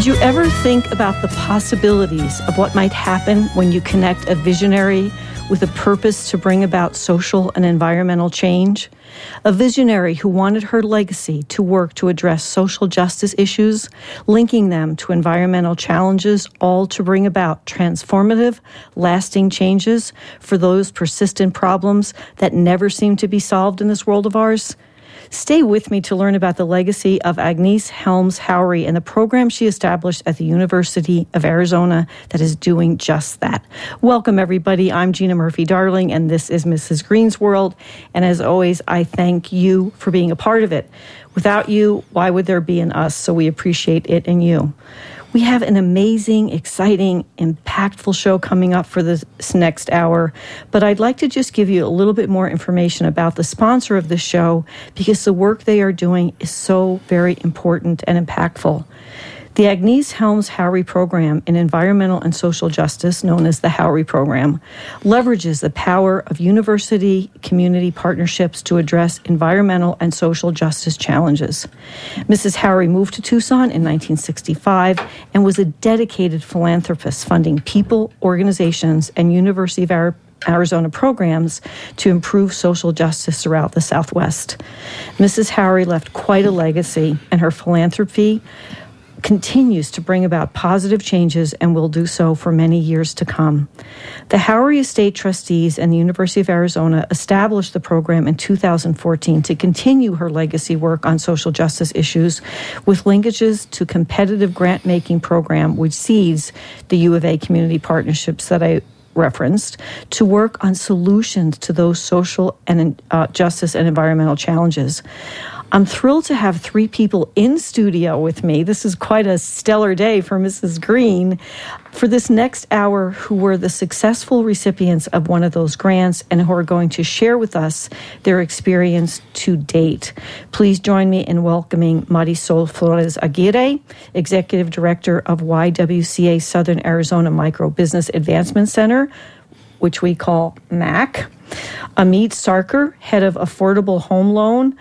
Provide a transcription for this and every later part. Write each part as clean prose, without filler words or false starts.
Did you ever think about the possibilities of what might happen when you connect a visionary with a purpose to bring about social and environmental change? A visionary who wanted her legacy to work to address social justice issues, linking them to environmental challenges, all to bring about transformative, lasting changes for those persistent problems that never seem to be solved in this world of ours? Stay with me to learn about the legacy of Agnes Helms-Haury and the program she established at the University of Arizona that is doing just that. Welcome, everybody. I'm Gina Murphy-Darling, and this is Mrs. Green's World. And as always, I thank you for being a part of it. Without you, why would there be an us? So we appreciate it in you. We have an amazing, exciting, impactful show coming up for this next hour, but I'd like to just give you a little bit more information about the sponsor of the show because the work they are doing is so very important and impactful. The Agnes Helms-Haury Program in Environmental and Social Justice, known as the Haury Program, leverages the power of university-community partnerships to address environmental and social justice challenges. Mrs. Haury moved to Tucson in 1965 and was a dedicated philanthropist funding people, organizations, and University of Arizona programs to improve social justice throughout the Southwest. Mrs. Haury left quite a legacy, and her philanthropy continues to bring about positive changes and will do so for many years to come. The Haury Estate Trustees and the University of Arizona established the program in 2014 to continue her legacy work on social justice issues with linkages to competitive grant-making program which seeds the U of A community partnerships that I referenced to work on solutions to those social and justice and environmental challenges. I'm thrilled to have three people in studio with me. This is quite a stellar day for Mrs. Green for this next hour who were the successful recipients of one of those grants and who are going to share with us their experience to date. Please join me in welcoming Marisol Flores Aguirre, Executive Director of YWCA Southern Arizona Micro Business Advancement Center, which we call MAC. Amit Sarkar, Head of Affordable Home Loan,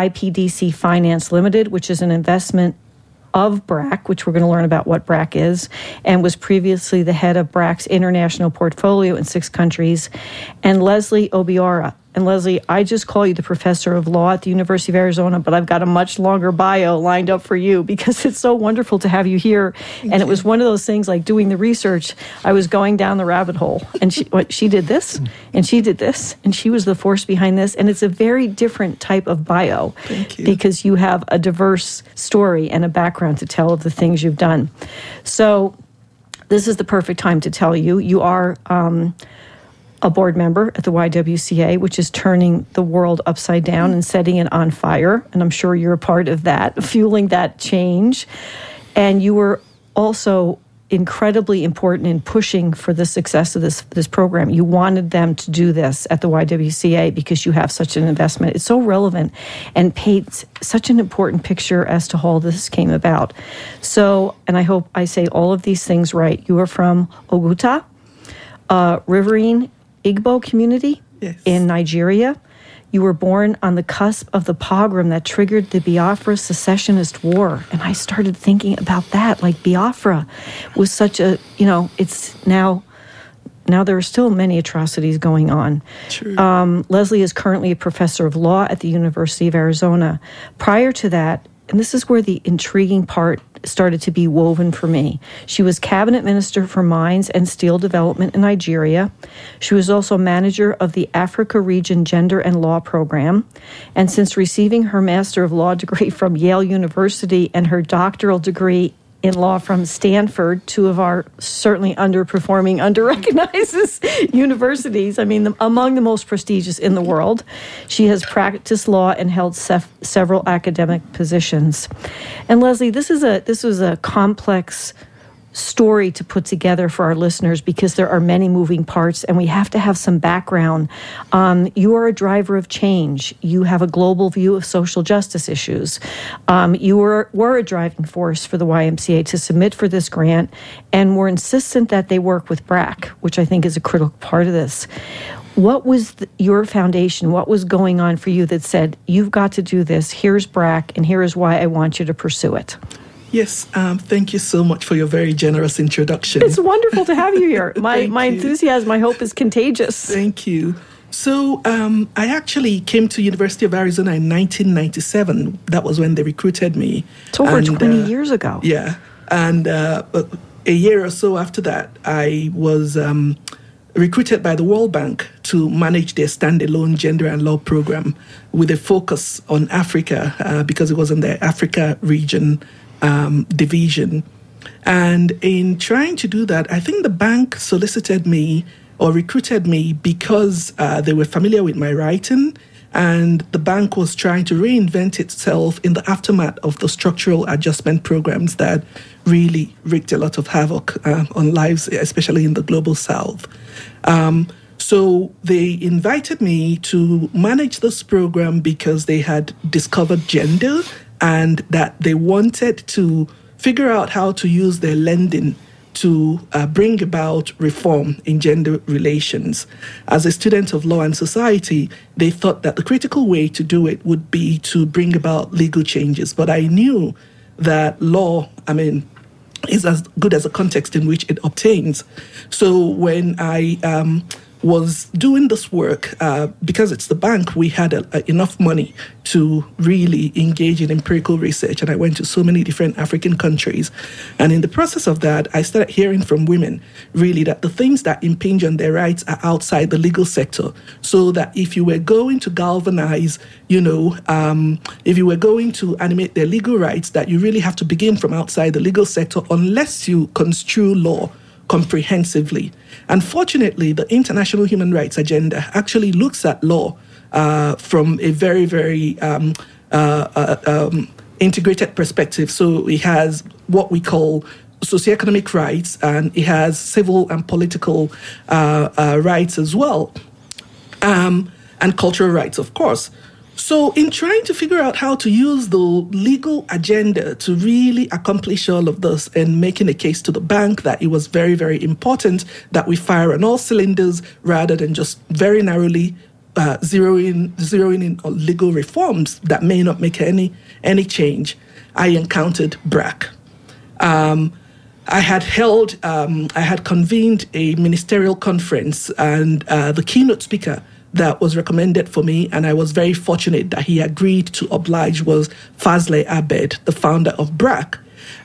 IPDC Finance Limited, which is an investment of BRAC, which we're going to learn about what BRAC is, and was previously the head of BRAC's international portfolio in 6 countries, and Leslie Obiora. And Leslie, I just call you the professor of law at the University of Arizona, but I've got a much longer bio lined up for you because it's so wonderful to have you here. Thank you. It was one of those things like doing the research. I was going down the rabbit hole, and she did this, and she did this, and she was the force behind this. And it's a very different type of bio because you have a diverse story and a background to tell of the things you've done. So this is the perfect time to tell you. You are a board member at the YWCA, which is turning the world upside down and setting it on fire. And I'm sure you're a part of that, fueling that change. And you were also incredibly important in pushing for the success of this program. You wanted them to do this at the YWCA because you have such an investment. It's so relevant and paints such an important picture as to how this came about. So, and I hope I say all of these things right. You are from Oguta, Riverine Igbo community in Nigeria. You were born on the cusp of the pogrom that triggered the Biafra secessionist war. And I started thinking about that, like Biafra was such a, it's now there are still many atrocities going on. True. Leslie is currently a professor of law at the University of Arizona. Prior to that, and this is where the intriguing part started to be woven for me. She was cabinet minister for mines and steel development in Nigeria. She was also manager of the Africa Region Gender and Law Program. And since receiving her Master of Law degree from Yale University and her doctoral degree in law from Stanford, 2 of our certainly underperforming, underrecognized universities. I mean, among the most prestigious in the world. She has practiced law and held several academic positions. And Leslie, this was a complex story to put together for our listeners because there are many moving parts and we have to have some background. You are a driver of change. You have a global view of social justice issues. You were a driving force for the YMCA to submit for this grant and were insistent that they work with BRAC, which I think is a critical part of this. What was your foundation? What was going on for you that said, you've got to do this, here's BRAC, and here is why I want you to pursue it? Yes, thank you so much for your very generous introduction. It's wonderful to have you here. My enthusiasm, I hope, is contagious. Thank you. So I actually came to University of Arizona in 1997. That was when they recruited me. It's over 20 years ago. Yeah. And a year or so after that, I was recruited by the World Bank to manage their standalone gender and law program with a focus on Africa because it was in the Africa region division. And in trying to do that, I think the bank solicited me or recruited me because they were familiar with my writing, and the bank was trying to reinvent itself in the aftermath of the structural adjustment programs that really wreaked a lot of havoc on lives, especially in the global south. So they invited me to manage this program because they had discovered gender and that they wanted to figure out how to use their lending to bring about reform in gender relations. As a student of law and society, they thought that the critical way to do it would be to bring about legal changes. But I knew that law, is as good as the context in which it obtains. So when I was doing this work, because it's the bank, we had enough money to really engage in empirical research. And I went to so many different African countries. And in the process of that, I started hearing from women, really, that the things that impinge on their rights are outside the legal sector. So that if you were going to galvanize, if you were going to animate their legal rights, that you really have to begin from outside the legal sector unless you construe law comprehensively. Unfortunately, the International Human Rights Agenda actually looks at law from a very, very integrated perspective. So it has what we call socioeconomic rights, and it has civil and political rights as well, and cultural rights, of course. So in trying to figure out how to use the legal agenda to really accomplish all of this and making a case to the bank that it was very, very important that we fire on all cylinders rather than just very narrowly zeroing in on legal reforms that may not make any change, I encountered BRAC. I had convened a ministerial conference, and the keynote speaker that was recommended for me, and I was very fortunate that he agreed to oblige, was Fazle Abed, the founder of BRAC.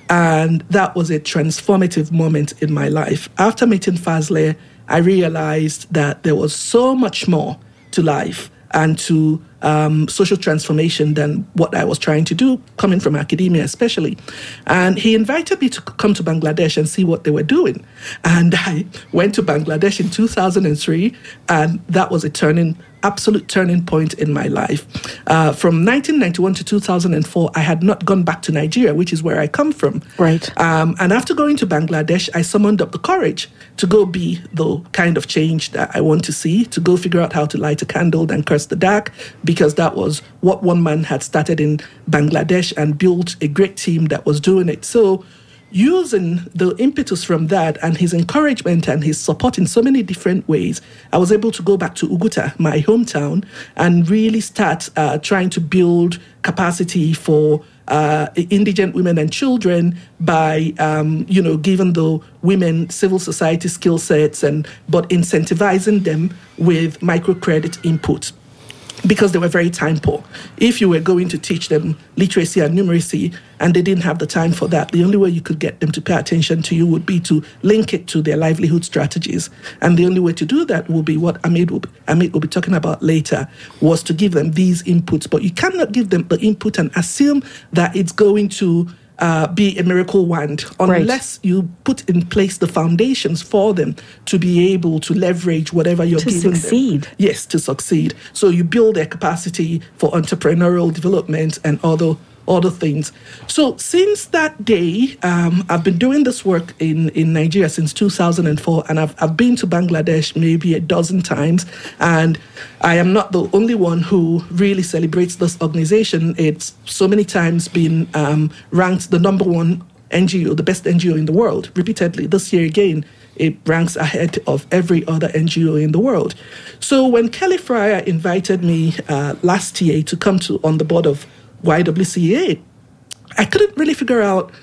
And that was a transformative moment in my life. After meeting Fazle, I realized that there was so much more to life and to social transformation than what I was trying to do, coming from academia especially. And he invited me to come to Bangladesh and see what they were doing. And I went to Bangladesh in 2003, and that was absolute turning point in my life. From 1991 to 2004, I had not gone back to Nigeria, which is where I come from. Right. And after going to Bangladesh, I summoned up the courage to go be the kind of change that I want to see, to go figure out how to light a candle and curse the dark, because that was what one man had started in Bangladesh and built a great team that was doing it. So using the impetus from that and his encouragement and his support in so many different ways, I was able to go back to Uguta, my hometown, and really start trying to build capacity for indigent women and children by, giving the women civil society skill sets but incentivizing them with microcredit input, because they were very time poor. If you were going to teach them literacy and numeracy and they didn't have the time for that, the only way you could get them to pay attention to you would be to link it to their livelihood strategies. And the only way to do that will be what Amit will be talking about later, was to give them these inputs. But you cannot give them the input and assume that it's going to be a miracle wand unless you put in place the foundations for them to be able to leverage whatever you're giving them. To succeed. Yes, to succeed. So you build their capacity for entrepreneurial development and other things. So since that day, I've been doing this work in Nigeria since 2004, and I've been to Bangladesh maybe a dozen times, and I am not the only one who really celebrates this organization. It's so many times been ranked the number one NGO, the best NGO in the world, repeatedly. This year again, it ranks ahead of every other NGO in the world. So when Kelly Fryer invited me last year to come on the board of YWCA, I couldn't really figure out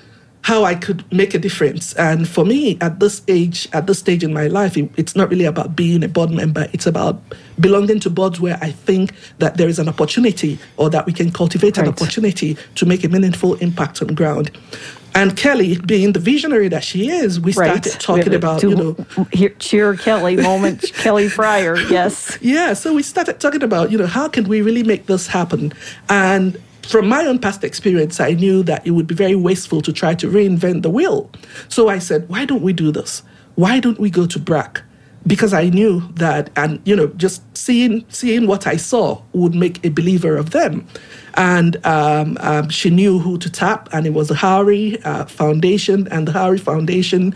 how I could make a difference. And for me, at this stage in my life, it's not really about being a board member. It's about belonging to boards where I think that there is an opportunity, or that we can cultivate an opportunity to make a meaningful impact on ground. And Kelly, being the visionary that she is, we started talking about, cheer Kelly moment, Kelly Fryer, yes. Yeah, so we started talking about, how can we really make this happen? And from my own past experience, I knew that it would be very wasteful to try to reinvent the wheel. So I said, why don't we do this? Why don't we go to BRAC? Because I knew that, and just seeing what I saw would make a believer of them. And she knew who to tap, and it was the Howry Foundation, and the Howry Foundation,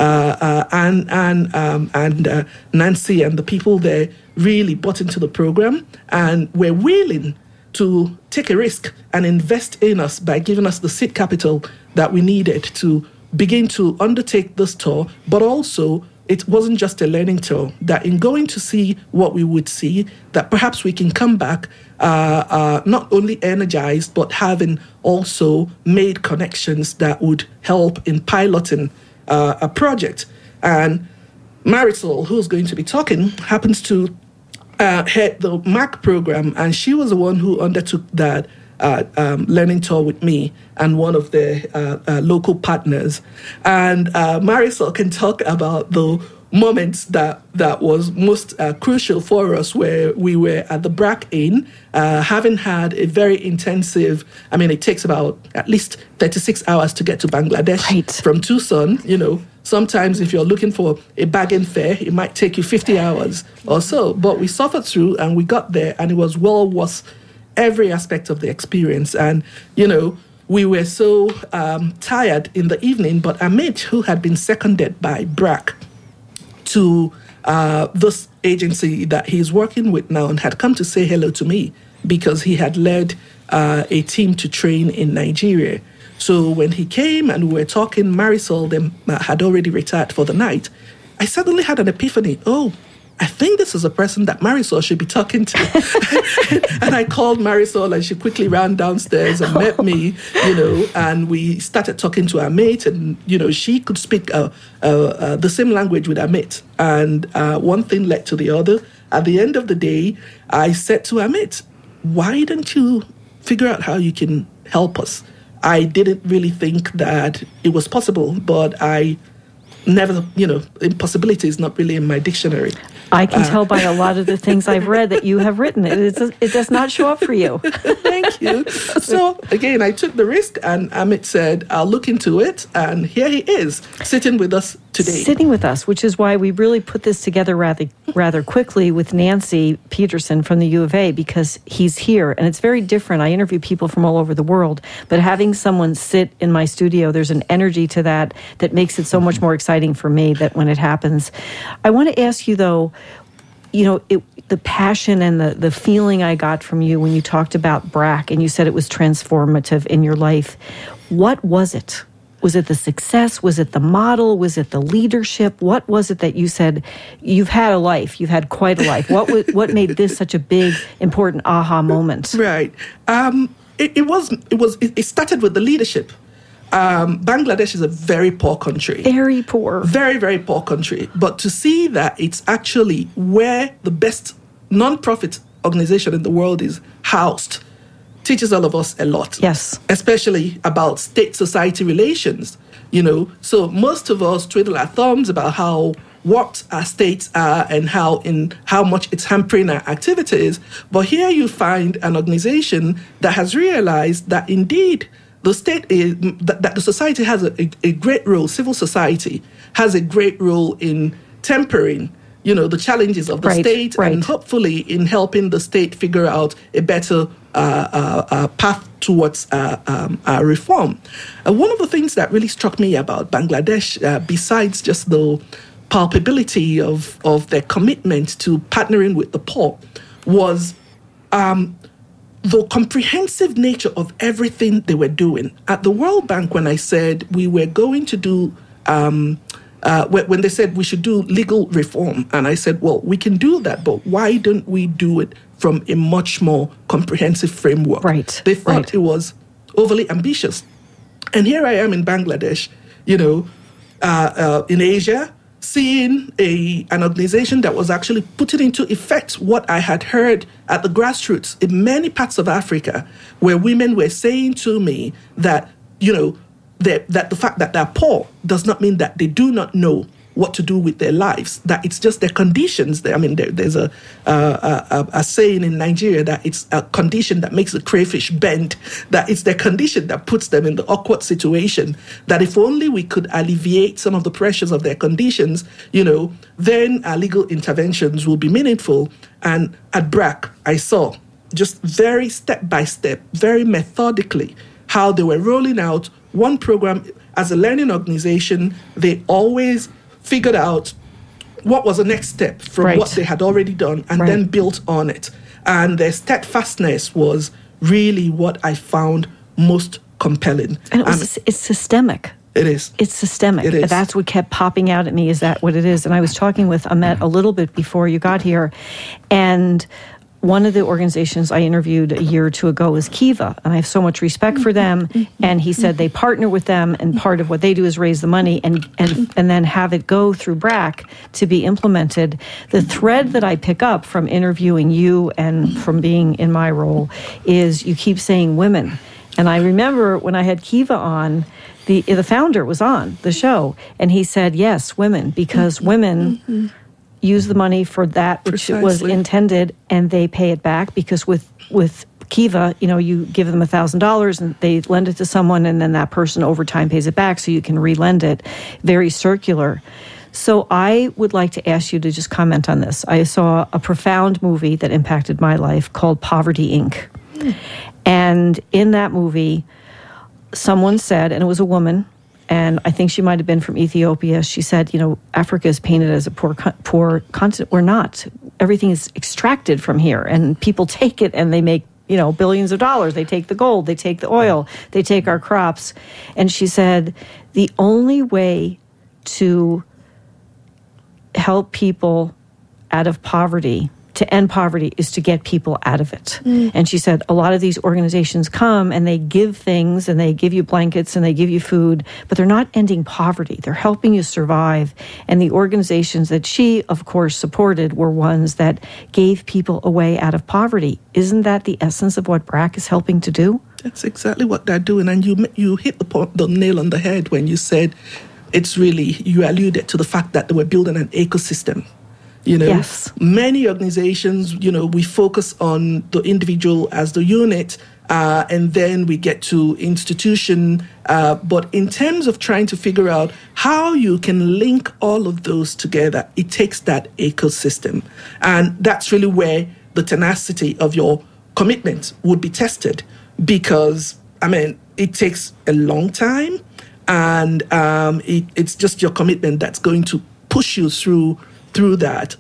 and Nancy and the people there really bought into the program and were willing to take a risk and invest in us by giving us the seed capital that we needed to begin to undertake this tour, but also it wasn't just a learning tour, that in going to see what we would see, that perhaps we can come back not only energized, but having also made connections that would help in piloting a project. And Marisol, who's going to be talking, happens to head the MAC program, and she was the one who undertook that learning tour with me and one of the local partners. And Marisol can talk about the moments that was most crucial for us, where we were at the BRAC Inn, having had a very intensive, it takes about at least 36 hours to get to Bangladesh from Tucson. Sometimes if you're looking for a bargain fare, it might take you 50 hours or so. But we suffered through and we got there, and it was well worth every aspect of the experience. And, we were so tired in the evening, but Amit, who had been seconded by BRAC to this agency that he's working with now, and had come to say hello to me because he had led a team to train in Nigeria. So when he came and we were talking, Marisol had already retired for the night. I suddenly had an epiphany. Oh, I think this is a person that Marisol should be talking to. And I called Marisol, and she quickly ran downstairs and met me, and we started talking to Amit, and, she could speak the same language with Amit. And one thing led to the other. At the end of the day, I said to Amit, why don't you figure out how you can help us? I didn't really think that it was possible, but I never, impossibility is not really in my dictionary. I can tell by a lot of the things I've read that you have written. It does not show up for you. Thank you. So, again, I took the risk, and Amit said, I'll look into it. And here he is, sitting with us today. Sitting with us, which is why we really put this together rather quickly with Nancy Peterson from the U of A, because he's here. And it's very different. I interview people from all over the world, but having someone sit in my studio, there's an energy to that makes it so much more exciting for me that when it happens. I want to ask you, though, the passion and the feeling I got from you when you talked about BRAC, and you said it was transformative in your life. What was it? Was it the success? Was it the model? Was it the leadership? What was it that you said, you've had a life, you've had quite a life? What made this such a big, important aha moment? Right. It started with the leadership. Bangladesh is a very poor country. Very poor. Very, very poor country. But to see that it's actually where the best non-profit organization in the world is housed teaches all of us a lot. Yes. Especially about state-society relations. So most of us twiddle our thumbs about how what our states are and how much it's hampering our activities. But here you find an organization that has realized that indeed the state is, that the society has a great role, civil society has a great role in tempering, the challenges of the state, and hopefully in helping the state figure out a better path towards reform. One of the things that really struck me about Bangladesh, besides just the palpability of their commitment to partnering with the poor, was the comprehensive nature of everything they were doing. At the World Bank, when I said we were going to do, when they said we should do legal reform, and I said, well, we can do that, but why don't we do it from a much more comprehensive framework? Right. They thought it was overly ambitious. And here I am in Bangladesh, in Asia, seeing an organization that was actually putting into effect what I had heard at the grassroots in many parts of Africa, where women were saying to me that, that the fact that they're poor does not mean that they do not know what to do with their lives, that it's just their conditions. There's a saying in Nigeria that it's a condition that makes the crayfish bend, that it's their condition that puts them in the awkward situation, that if only we could alleviate some of the pressures of their conditions, then our legal interventions will be meaningful. And at BRAC, I saw just very step by step, very methodically, how they were rolling out one program. As a learning organization, they always figured out what was the next step from what they had already done and then built on it. And their steadfastness was really what I found most compelling. And it's systemic. It is. It's systemic. It is. That's what kept popping out at me. Is that what it is? And I was talking with Ahmet a little bit before you got here, and one of the organizations I interviewed a year or two ago is Kiva, and I have so much respect for them. And he said they partner with them, and part of what they do is raise the money and then have it go through BRAC to be implemented. The thread that I pick up from interviewing you and from being in my role is you keep saying women. And I remember when I had Kiva on, the founder was on the show, and he said, yes, women, because women use the money for that which it was intended, and they pay it back, because with Kiva, you give them $1,000 and they lend it to someone, and then that person over time pays it back, so you can relend it. Very circular. So I would like to ask you to just comment on this. I saw a profound movie that impacted my life called Poverty, Inc. And in that movie, someone said, and it was a woman, and I think she might have been from Ethiopia. She said, Africa is painted as a poor continent. We're not. Everything is extracted from here, and people take it and they make, billions of dollars. They take the gold, they take the oil, they take our crops. And she said, the only way to help people out of poverty, to end poverty, is to get people out of it. And she said a lot of these organizations come and they give things, and they give you blankets and they give you food, but they're not ending poverty. They're helping you survive. And the organizations that she, of course, supported were ones that gave people a way out of poverty. Isn't that the essence of what BRAC is helping to do? That's exactly what they're doing. And you hit the nail on the head when you said you alluded to the fact that they were building an ecosystem. Yes. Many organizations, we focus on the individual as the unit, and then we get to institution. But in terms of trying to figure out how you can link all of those together, it takes that ecosystem. And that's really where the tenacity of your commitment would be tested, because, it takes a long time, and it's just your commitment that's going to push you through that.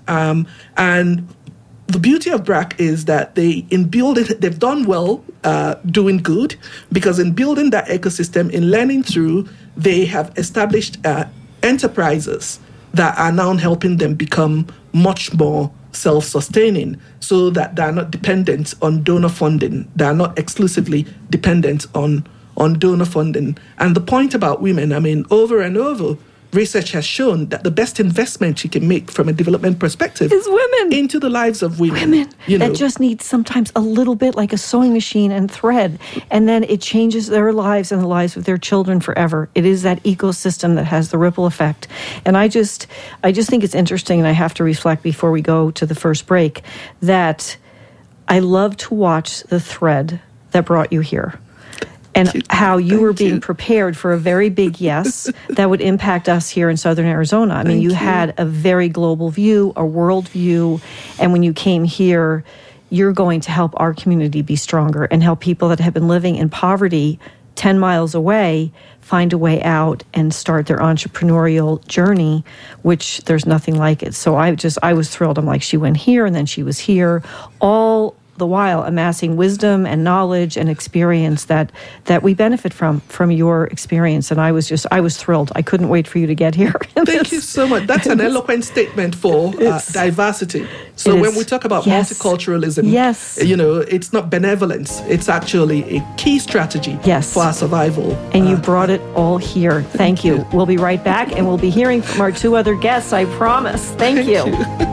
And the beauty of BRAC is that they've done well doing good, because in building that ecosystem, in learning through, they have established enterprises that are now helping them become much more self-sustaining, so that they're not dependent on donor funding. They're not exclusively dependent on donor funding. And the point about women, over and over, research has shown that the best investment you can make from a development perspective is women into the lives of women. That just need sometimes a little bit like a sewing machine and thread, and then it changes their lives and the lives of their children forever. It is that ecosystem that has the ripple effect. And I just think it's interesting, and I have to reflect before we go to the first break, that I love to watch the thread that brought you here. And how you were being prepared for a very big yes that would impact us here in Southern Arizona. You had a very global view, a world view, and when you came here, you're going to help our community be stronger and help people that have been living in poverty 10 miles away find a way out and start their entrepreneurial journey, which there's nothing like it. So I was thrilled. I'm like, she went here and then she was here. All the while amassing wisdom and knowledge and experience that we benefit from your experience. And I was thrilled. I couldn't wait for you to get here. Thank you so much. That's an eloquent statement for diversity. So when we talk about multiculturalism, it's not benevolence. It's actually a key strategy for our survival. And you brought it all here. Thank you. We'll be right back, and we'll be hearing from our two other guests, I promise. Thank you.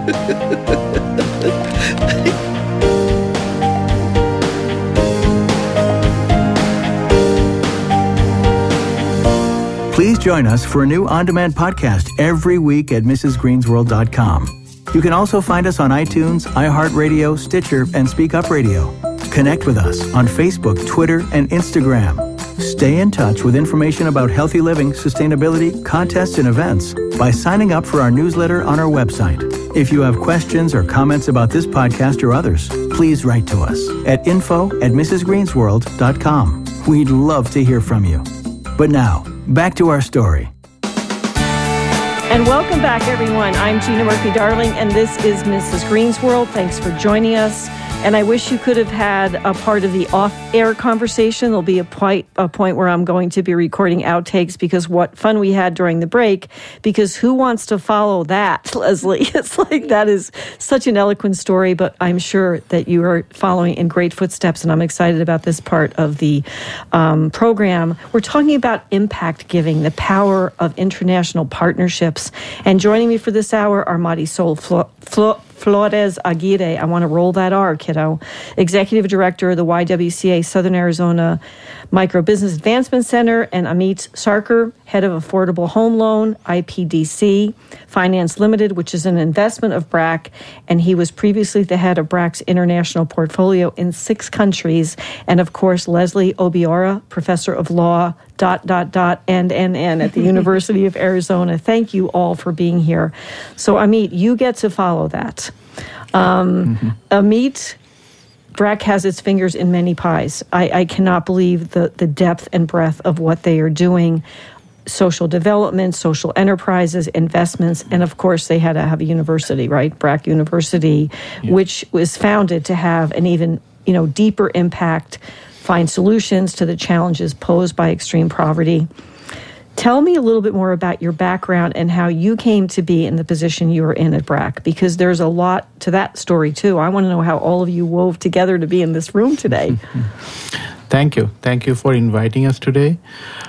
Please join us for a new on-demand podcast every week at MrsGreensworld.com. You can also find us on iTunes, iHeartRadio, Stitcher, and Speak Up Radio. Connect with us on Facebook, Twitter, and Instagram. Stay in touch with information about healthy living, sustainability, contests, and events by signing up for our newsletter on our website. If you have questions or comments about this podcast or others, please write to us at info@MrsGreensworld.com. We'd love to hear from you. But now, back to our story. And welcome back, everyone. I'm Gina Murphy-Darling, and this is Mrs. Green's World. Thanks for joining us. And I wish you could have had a part of the off-air conversation. There'll be a point where I'm going to be recording outtakes, because what fun we had during the break. Because who wants to follow that, Leslie? It's like, that is such an eloquent story, but I'm sure that you are following in great footsteps, and I'm excited about this part of the program. We're talking about impact giving, the power of international partnerships. And joining me for this hour are Marisol Flores Aguirre, I want to roll that R, kiddo, Executive Director of the YWCA Southern Arizona Micro Business Advancement Center, and Amit Sarkar, Head of Affordable Home Loan, IPDC, Finance Limited, which is an investment of BRAC, and he was previously the head of BRAC's international portfolio in 6 countries. And of course, Leslie Obiora, Professor of Law, and at the University of Arizona. Thank you all for being here. So Amit, you get to follow that. Amit, BRAC has its fingers in many pies. I cannot believe the depth and breadth of what they are doing. Social development, social enterprises, investments, and of course they had to have a university, right? BRAC University, which was founded to have an even deeper impact, find solutions to the challenges posed by extreme poverty. Tell me a little bit more about your background and how you came to be in the position you are in at BRAC, because there's a lot to that story too. I want to know how all of you wove together to be in this room today. Thank you. Thank you for inviting us today.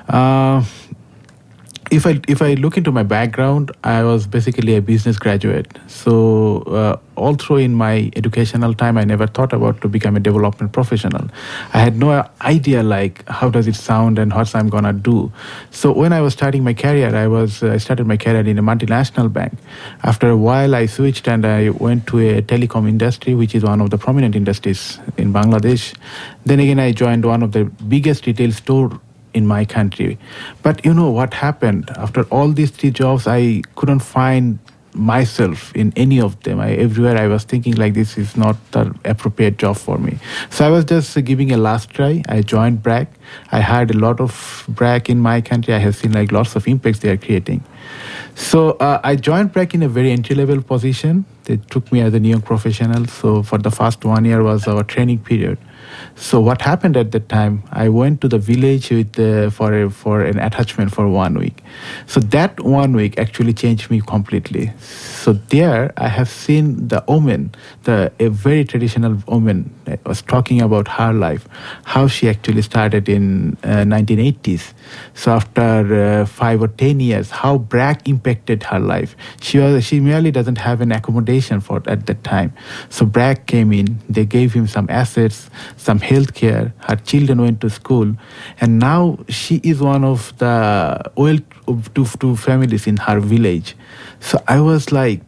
If I look into my background, I was basically a business graduate. So all through in my educational time, I never thought about to become a development professional. I had no idea how does it sound and what I'm gonna do. So when I was starting my career, I started my career in a multinational bank. After a while, I switched and I went to a telecom industry, which is one of the prominent industries in Bangladesh. Then again, I joined one of the biggest retail store in my country. But you know what happened? After all these 3 jobs, I couldn't find myself in any of them. Everywhere I was thinking this is not the appropriate job for me. So I was just giving a last try. I joined BRAC. I had a lot of BRAC in my country. I have seen lots of impacts they are creating. So I joined BRAC in a very entry-level position. They took me as a young professional. So for the first 1 year was our training period. So what happened at that time, I went to the village for an attachment for 1 week. So that 1 week actually changed me completely. So there I have seen the woman, a very traditional woman, was talking about her life, how she actually started in 1980s. So after 5 or 10 years, how BRAC impacted her life. She merely doesn't have an accommodation for at that time. So BRAC came in, they gave him some assets, some health care, her children went to school, and now she is one of the well-to-do families in her village. So I was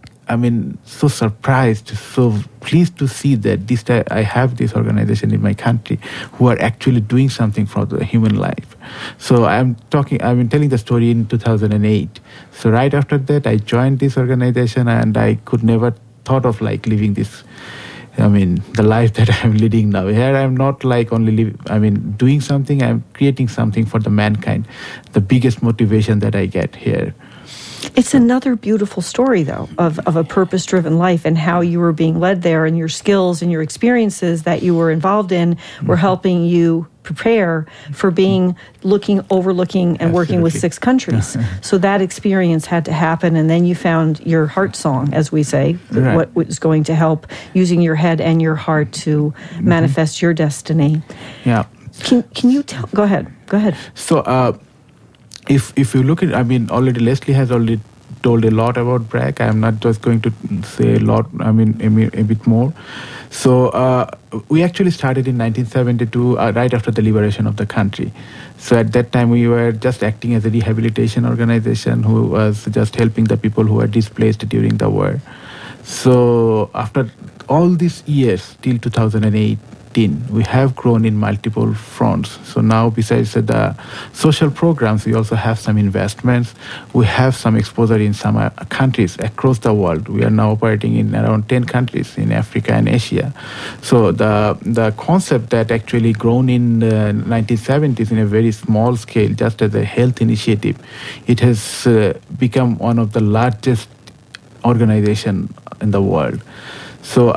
so surprised, so pleased to see that I have this organization in my country who are actually doing something for the human life. So I've been telling the story in 2008. So right after that, I joined this organization, and I could never thought of living this, the life that I'm leading now. Here I'm not only doing something, I'm creating something for the mankind. The biggest motivation that I get here. It's another beautiful story, though, of a purpose-driven life and how you were being led there, and your skills and your experiences that you were involved in were helping you prepare for overlooking and working with 6 countries. So that experience had to happen, and then you found your heart song, as we say, right. what was going to help using your head and your heart to manifest your destiny. Yeah. Can you tell? Go ahead. So, if you look at, already Leslie has already told a lot about BRAC. I'm not just going to say a lot, a bit more. So, we actually started in 1972, right after the liberation of the country. So at that time, we were just acting as a rehabilitation organization who was just helping the people who were displaced during the war. So after all these years, till 2018, we have grown in multiple fronts. So now, besides the social programs, we also have some investments. We have some exposure in some countries across the world. We are now operating in around 10 countries in Africa and Asia. So the concept that actually grown in the 1970s in a very small scale, just as a health initiative, it has become one of the largest organization in the world. So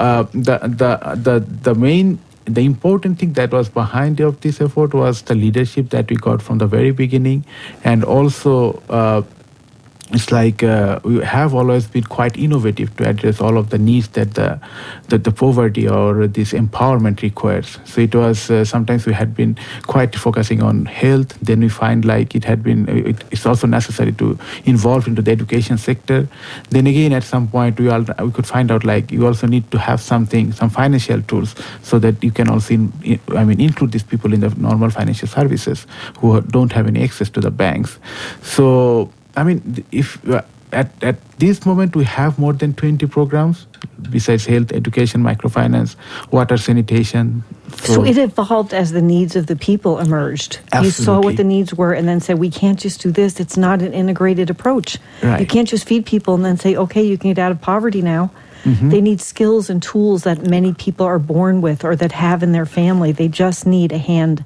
the important thing that was behind of this effort was the leadership that we got from the very beginning, and also it's like we have always been quite innovative to address all of the needs that the poverty or this empowerment requires. So it was sometimes we had been quite focusing on health. Then we find like it's also necessary to involve into the education sector. Then again, at some point we could find out like you also need to have some financial tools so that you can also include these people in the normal financial services who don't have any access to the banks. So if at this moment we have more than 20 programs besides health, education, microfinance, water, sanitation. So it evolved as the needs of the people emerged. Absolutely. You saw what the needs were and then said, we can't just do this. It's not an integrated approach. Right. You can't just feed people and then say, okay, you can get out of poverty now. Mm-hmm. They need skills and tools that many people are born with or that have in their family. They just need a hand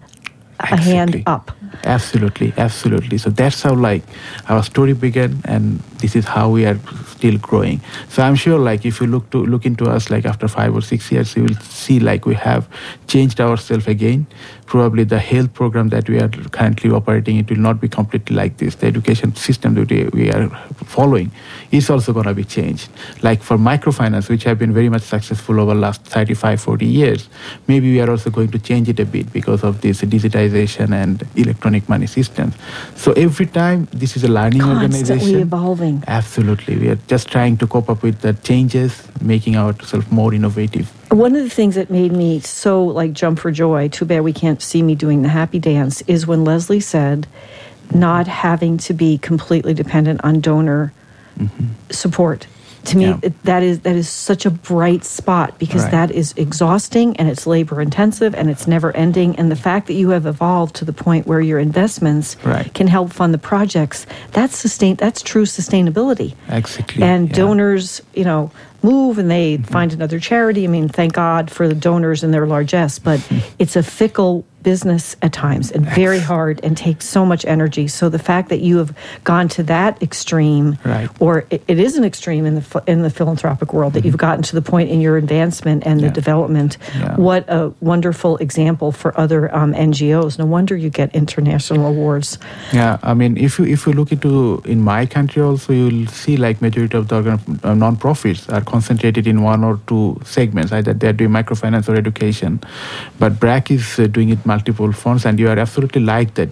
up. Absolutely. So that's how our story began, and this is how we are still growing. So I'm sure if you look into us after 5 or 6 years, you will see we have changed ourselves again. Probably the health program that we are currently operating, it will not be completely like this. The education system that we are following is also going to be changed. Like for microfinance, which have been very much successful over the last 35, 40 years, maybe we are also going to change it a bit because of this digitization and electronic money systems. So every time, this is a learning organization. Constantly evolving. Absolutely. We are just trying to cope up with the changes, making ourselves more innovative. One of the things that made me so jump for joy, too bad we can't see me doing the happy dance, is when Leslie said not having to be completely dependent on donor support. To me, that is such a bright spot because that is exhausting and it's labor intensive and it's never ending. And the fact that you have evolved to the point where your investments can help fund the projects, that's true sustainability. Exactly. And donors, move and they find another charity. Thank God for the donors and their largesse, but it's a fickle business at times and very hard and takes so much energy. So the fact that you have gone to that extreme, or it is an extreme in the philanthropic world, that you've gotten to the point in your advancement and the development, what a wonderful example for other NGOs. No wonder you get international awards. Yeah, if you look in my country also, you'll see majority of the non-profits are concentrated in one or two segments. Either they're doing microfinance or education, but BRAC is doing it multiple funds, and you are absolutely that.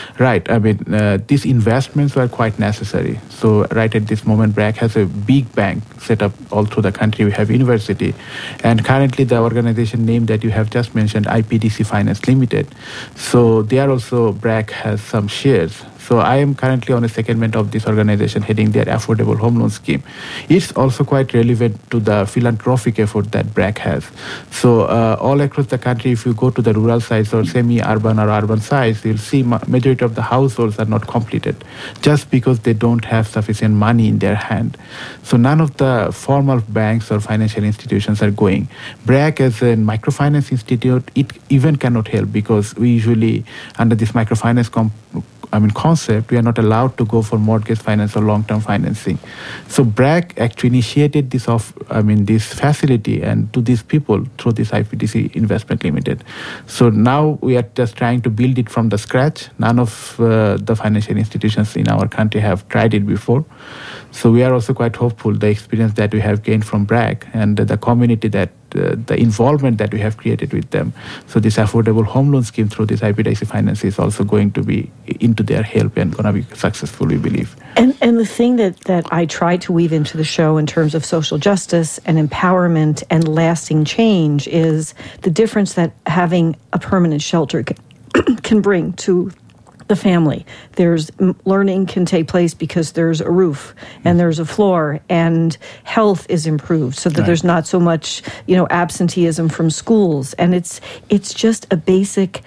These investments were quite necessary. So right at this moment, BRAC has a big bank set up all through the country. We have university, and currently the organization name that you have just mentioned, IPDC Finance Limited. So they are also, BRAC has some shares. So I am currently on a secondment of this organization heading their affordable home loan scheme. It's also quite relevant to the philanthropic effort that BRAC has. So all across the country, if you go to the rural sites or semi-urban or urban sites, you'll see majority of the households are not completed just because they don't have sufficient money in their hand. So none of the formal banks or financial institutions are going. BRAC as a microfinance institute, it even cannot help because we usually, under this microfinance concept, we are not allowed to go for mortgage finance or long-term financing. So BRAC actually initiated this this facility and to these people through this IPDC Investment Limited. So now we are just trying to build it from the scratch. None of the financial institutions in our country have tried it before. So we are also quite hopeful the experience that we have gained from BRAC and the community that the involvement that we have created with them. So this affordable home loan scheme through this IPDC Finance is also going to be into their help and going to be successful, we believe. And the thing that I try to weave into the show in terms of social justice and empowerment and lasting change is the difference that having a permanent shelter can bring to the family. There's learning can take place because there's a roof and there's a floor and health is improved so that there's not so much, absenteeism from schools. And it's just a basic,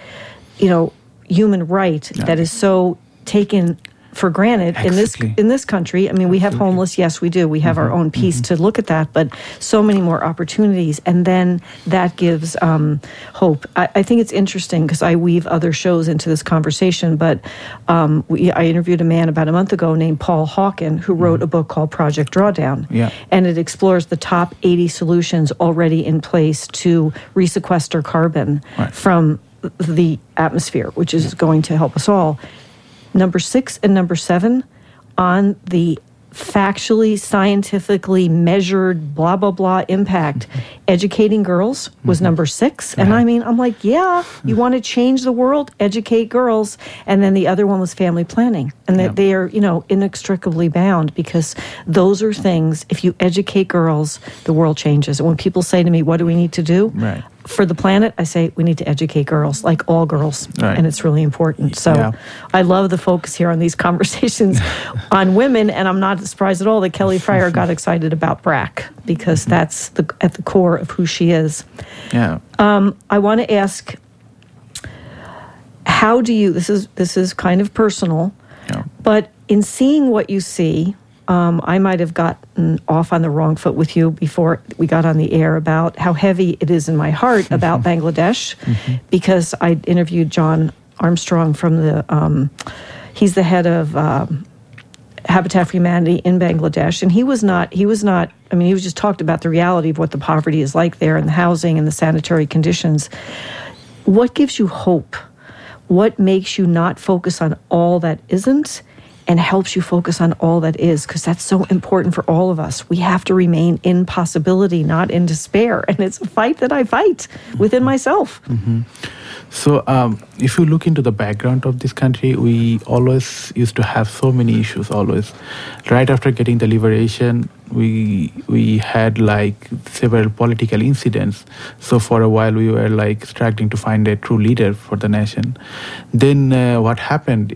human right that is so taken for granted in this country. I mean, we have homeless. Yes, we do. We have our own piece to look at that, but so many more opportunities. And then that gives hope. I think it's interesting because I weave other shows into this conversation, but I interviewed a man about a month ago named Paul Hawken who wrote a book called Project Drawdown. Yeah. And it explores the top 80 solutions already in place to resequester carbon from the atmosphere, which is going to help us all. Number 6 and number 7 on the factually, scientifically measured, blah, blah, blah impact. Educating girls was number 6. And I'm like, yeah, you want to change the world? Educate girls. And then the other one was family planning. And that they are, inextricably bound because those are things, if you educate girls, the world changes. And when people say to me, what do we need to do? Right. For the planet, I say we need to educate girls, like all girls, and it's really important. So I love the focus here on these conversations on women, and I'm not surprised at all that Kelly Fryer got excited about BRAC because that's at the core of who she is. Yeah. I want to ask, how do you? This is kind of personal, but in seeing what you see. I might have gotten off on the wrong foot with you before we got on the air about how heavy it is in my heart about Bangladesh, because I interviewed John Armstrong from he's the head of Habitat for Humanity in Bangladesh, and he was just talked about the reality of what the poverty is like there and the housing and the sanitary conditions. What gives you hope? What makes you not focus on all that isn't? And helps you focus on all that is, because that's so important for all of us. We have to remain in possibility, not in despair. And it's a fight that I fight within myself. So if you look into the background of this country, we always used to have so many issues, always. Right after getting the liberation, we had several political incidents. So for a while we were struggling to find a true leader for the nation. Then what happened,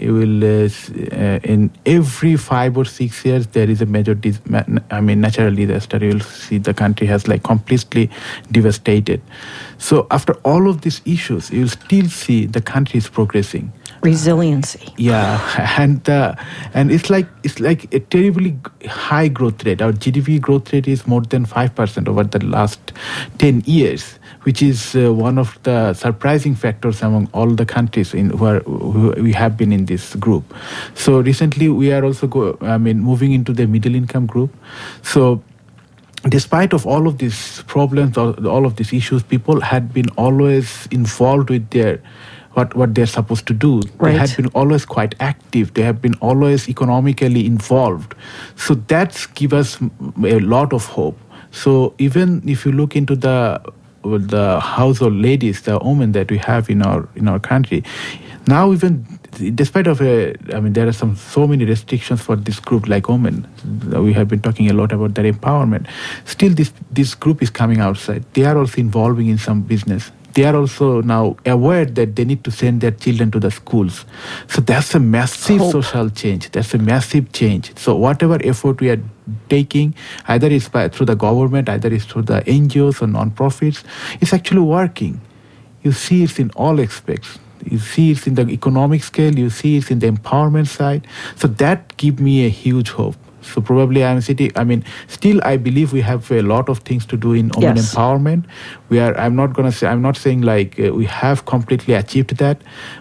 in every 5 or 6 years there is a major natural disaster. You will see the country has completely devastated. So after all of these issues, you will still see the country is progressing. Resiliency. Yeah, and it's like a terribly high growth rate. Our GDP growth rate is more than 5% over the last 10 years, which is one of the surprising factors among all the countries who we have been in this group. So recently we are also moving into the middle income group. So despite of all of these problems, all of these issues, people had been always involved with what they're supposed to do. Right. They had been always quite active. They have been always economically involved. So that's give us a lot of hope. So even if you look into the household ladies, the women that we have in our country, now even despite of there are so many restrictions for this group like women. We have been talking a lot about their empowerment. Still, this group is coming outside. They are also involving in some business. They are also now aware that they need to send their children to the schools. So that's a massive social change. That's a massive change. So whatever effort we are taking, either it's through the government, either it's through the NGOs or non-profits, it's actually working. You see it in all aspects. You see it in the economic scale. You see it in the empowerment side. So that gives me a huge hope. So probably still I believe we have a lot of things to do in women empowerment. I'm not saying we have completely achieved that, but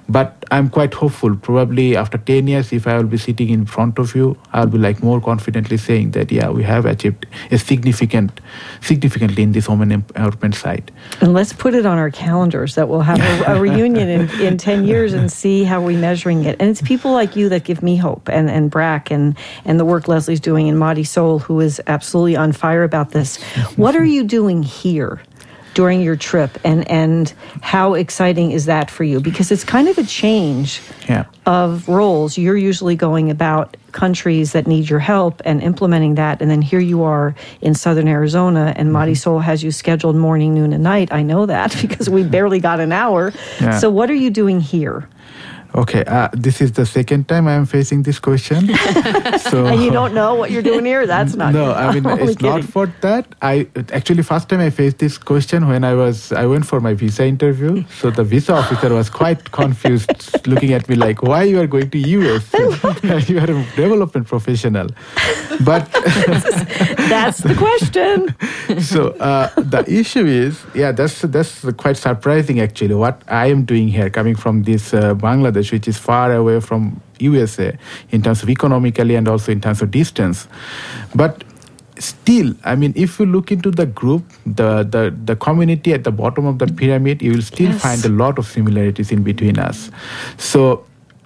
I'm quite hopeful. Probably after 10 years, if I will be sitting in front of you, I'll be like more confidently saying that, yeah, we have achieved a significantly in this women empowerment side. And let's put it on our calendars that we'll have a reunion in 10 years and see how we're measuring it. And it's people like you that give me hope, and Brack and the work Leslie's doing, and Madi Soul, who is absolutely on fire about this. What are you doing here during your trip, and how exciting is that for you? Because it's kind of a change of roles. You're usually going about countries that need your help and implementing that, and then here you are in Southern Arizona, and Madi Soul has you scheduled morning, noon, and night. I know that because we barely got an hour. Yeah. So what are you doing here? Okay, this is the second time I am facing this question. So, and you don't know what you're doing here? That's not no. I mean, it's kidding. Not for that. Actually first time I faced this question when I went for my visa interview. So the visa officer was quite confused, looking at me like, "Why you are going to US? You are a development professional." But that's the question. So the issue is, that's quite surprising actually. What I am doing here, coming from this Bangladesh, which is far away from USA in terms of economically and also in terms of distance. But still, I mean, if you look into the group, the community at the bottom of the pyramid, you will still find a lot of similarities in between us. So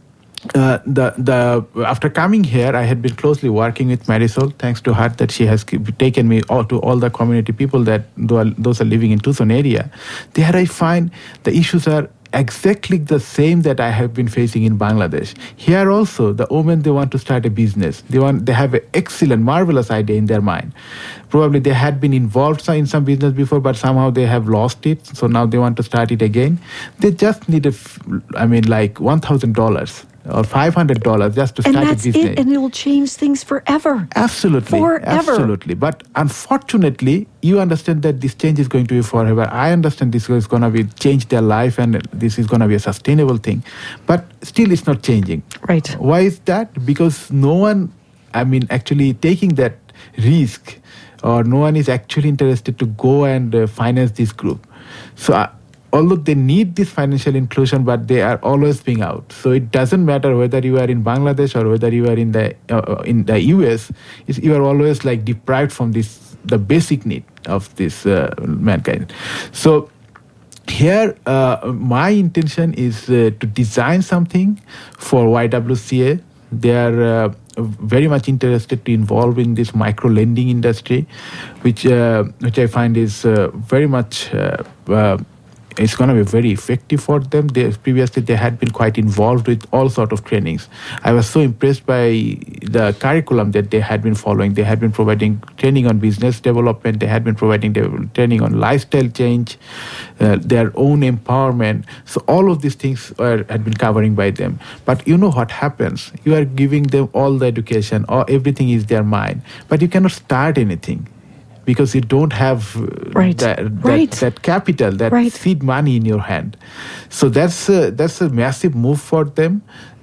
after coming here, I had been closely working with Marisol, thanks to her that she has taken me to all the community people that those are living in Tucson area. There I find the issues are exactly the same that I have been facing in Bangladesh. Here also, the women, they want to start a business. They have an excellent, marvelous idea in their mind. Probably they had been involved in some business before, but somehow they have lost it. So now they want to start it again. They just need $1,000 or $500 just to start a business. And that's it, and it will change things forever. Absolutely. Forever. Absolutely. But unfortunately, you understand that this change is going to be forever. I understand this is going to change their life, and this is going to be a sustainable thing. But still, it's not changing. Right. Why is that? Because no one, actually taking that risk, or no one is actually interested to go and finance this group. So although they need this financial inclusion, but they are always being out. So it doesn't matter whether you are in Bangladesh or whether you are in the US, you are always deprived from the basic need of this mankind. So here, my intention is to design something for YWCA. They are very much interested to involve in this micro lending industry, which I find is very much. It's going to be very effective for them. Previously, they had been quite involved with all sorts of trainings. I was so impressed by the curriculum that they had been following. They had been providing training on business development. They had been providing training on lifestyle change, their own empowerment. So all of these things had been covering by them. But you know what happens? You are giving them all the education, or everything is their mind. But you cannot start anything, because you don't have that capital, that seed money in your hand. So that's a massive move for them.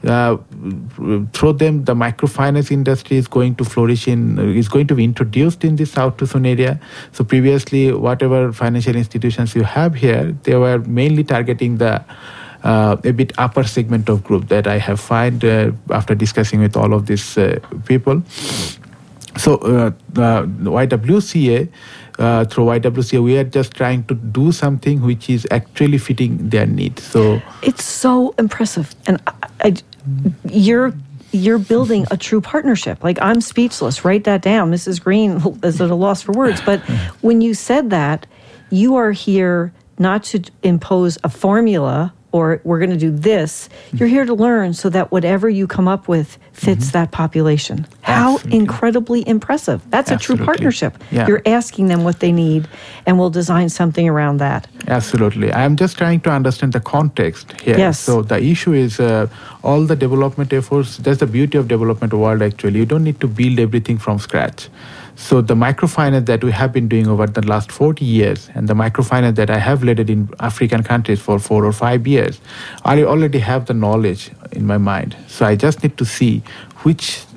Through them, the microfinance industry is going to flourish is going to be introduced in the South Tucson area. So previously, whatever financial institutions you have here, they were mainly targeting the a bit upper segment of group that I have found after discussing with all of these people. So the YWCA, through YWCA, we are just trying to do something which is actually fitting their needs. So it's so impressive, and you're building a true partnership. I'm speechless. Write that down. Mrs. Green is at a loss for words. But when you said that, you are here not to impose a formula, or we're going to do this. You're here to learn so that whatever you come up with fits that population. How incredibly impressive. That's a true partnership. Yeah. You're asking them what they need, and we'll design something around that. Absolutely. I'm just trying to understand the context here. Yes. So the issue is all the development efforts. That's the beauty of development world, actually. You don't need to build everything from scratch. So the microfinance that we have been doing over the last 40 years, and the microfinance that I have led in African countries for 4 or 5 years, I already have the knowledge in my mind. So I just need to see which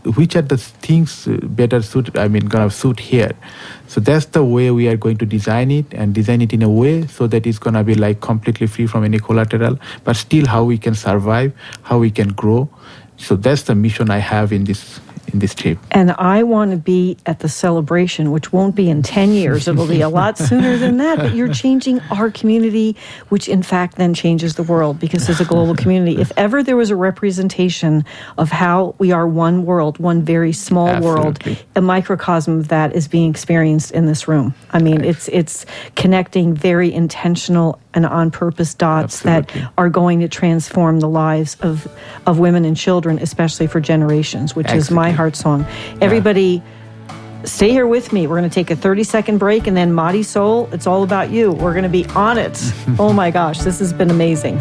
which are the things better gonna suit here. So that's the way we are going to design it in a way so that it's gonna be like completely free from any collateral, but still how we can survive, how we can grow. So that's the mission I have in this trip. And I want to be at the celebration, which won't be in 10 years. It'll be a lot sooner than that. But you're changing our community, which in fact then changes the world, because as a global community, if ever there was a representation of how we are one world, one very small Absolutely. world, a microcosm of that is being experienced in this room. I mean, Right. it's connecting very intentional and on-purpose dots Absolutely. that are going to transform the lives of women and children, especially for generations, which is my Exactly. heart song. Everybody, stay here with me. We're going to take a 30-second break, and then Marisol, it's all about you. We're going to be on it. Oh my gosh, this has been amazing.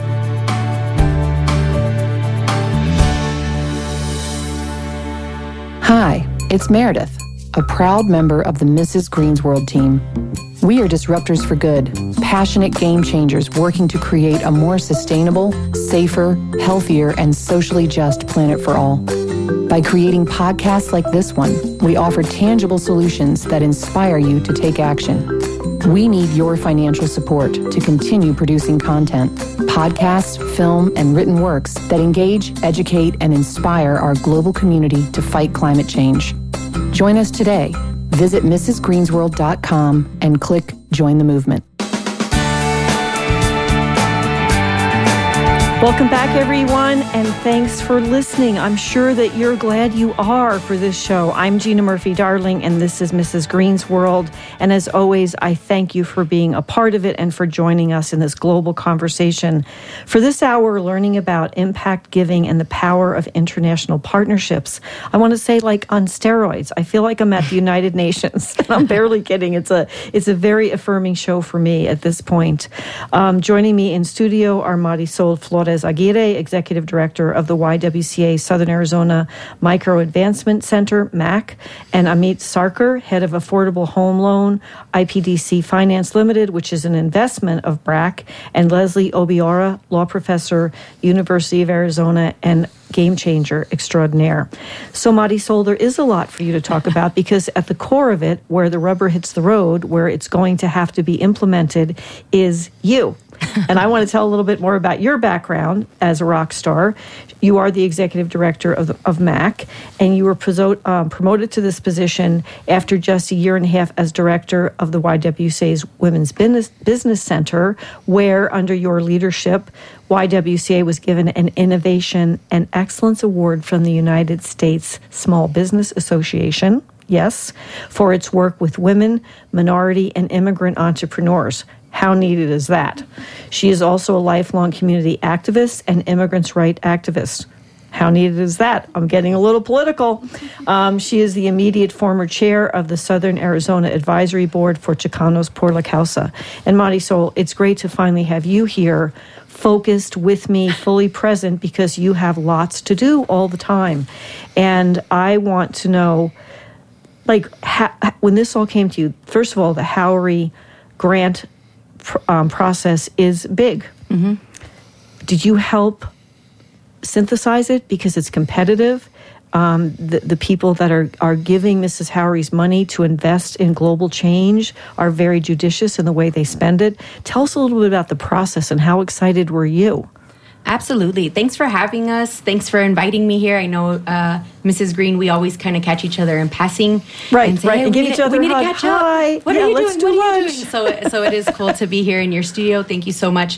Hi, it's Meredith, a proud member of the Mrs. Green's World team. We are disruptors for good, passionate game changers working to create a more sustainable, safer, healthier, and socially just planet for all. By creating podcasts like this one, we offer tangible solutions that inspire you to take action. We need your financial support to continue producing content, podcasts, film, and written works that engage, educate, and inspire our global community to fight climate change. Join us today. Visit mrsgreensworld.com and click Join the Movement. Welcome back, everyone, and thanks for listening. I'm sure that you're glad you are for this show. I'm Gina Murphy-Darling, and this is Mrs. Green's World. And as always, I thank you for being a part of it and for joining us in this global conversation. For this hour, we're learning about impact giving and the power of international partnerships. I want to say, like on steroids. I feel like I'm at the United Nations, and I'm barely kidding. It's a very affirming show for me at this point. Joining me in studio are Marisol Flores Aguirre, Executive Director of the YWCA Southern Arizona Micro Advancement Center, MAC, and Amit Sarkar, Head of Affordable Home Loan, IPDC Finance Limited, which is an investment of BRAC, and Leslie Obiora, Law Professor, University of Arizona, and game changer extraordinaire. So, Marisol, there is a lot for you to talk about, because at the core of it, where the rubber hits the road, where it's going to have to be implemented, is you. And I want to tell a little bit more about your background as a rock star. You are the executive director of MAC, and you were promoted to this position after just a year and a half as director of the YWCA's Women's Business Center, where, under your leadership, YWCA was given an Innovation and Excellence Award from the United States Small Business Association. Yes, for its work with women, minority, and immigrant entrepreneurs. How needed is that? She is also a lifelong community activist and immigrants' rights activist. How needed is that? I'm getting a little political. She is the immediate former chair of the Southern Arizona Advisory Board for Chicanos por la Causa. And Marisol, it's great to finally have you here, focused with me, fully present, because you have lots to do all the time. And I want to know, like, when this all came to you, first of all, the Howry grant process is big. Mm-hmm. Did you help synthesize it because it's competitive? The people that are giving Mrs. Howry's money to invest in global change are very judicious in the way they spend it. Tell us a little bit about the process and how excited were you? Absolutely. Thanks for having us. Thanks for inviting me here. I know, Mrs. Green, we always kind of catch each other in passing. Right, and say, right. Hey, and give each other a hug. catch Hi. Up. What yeah, are you let's doing? do What lunch. are you doing? So it is cool to be here in your studio. Thank you so much.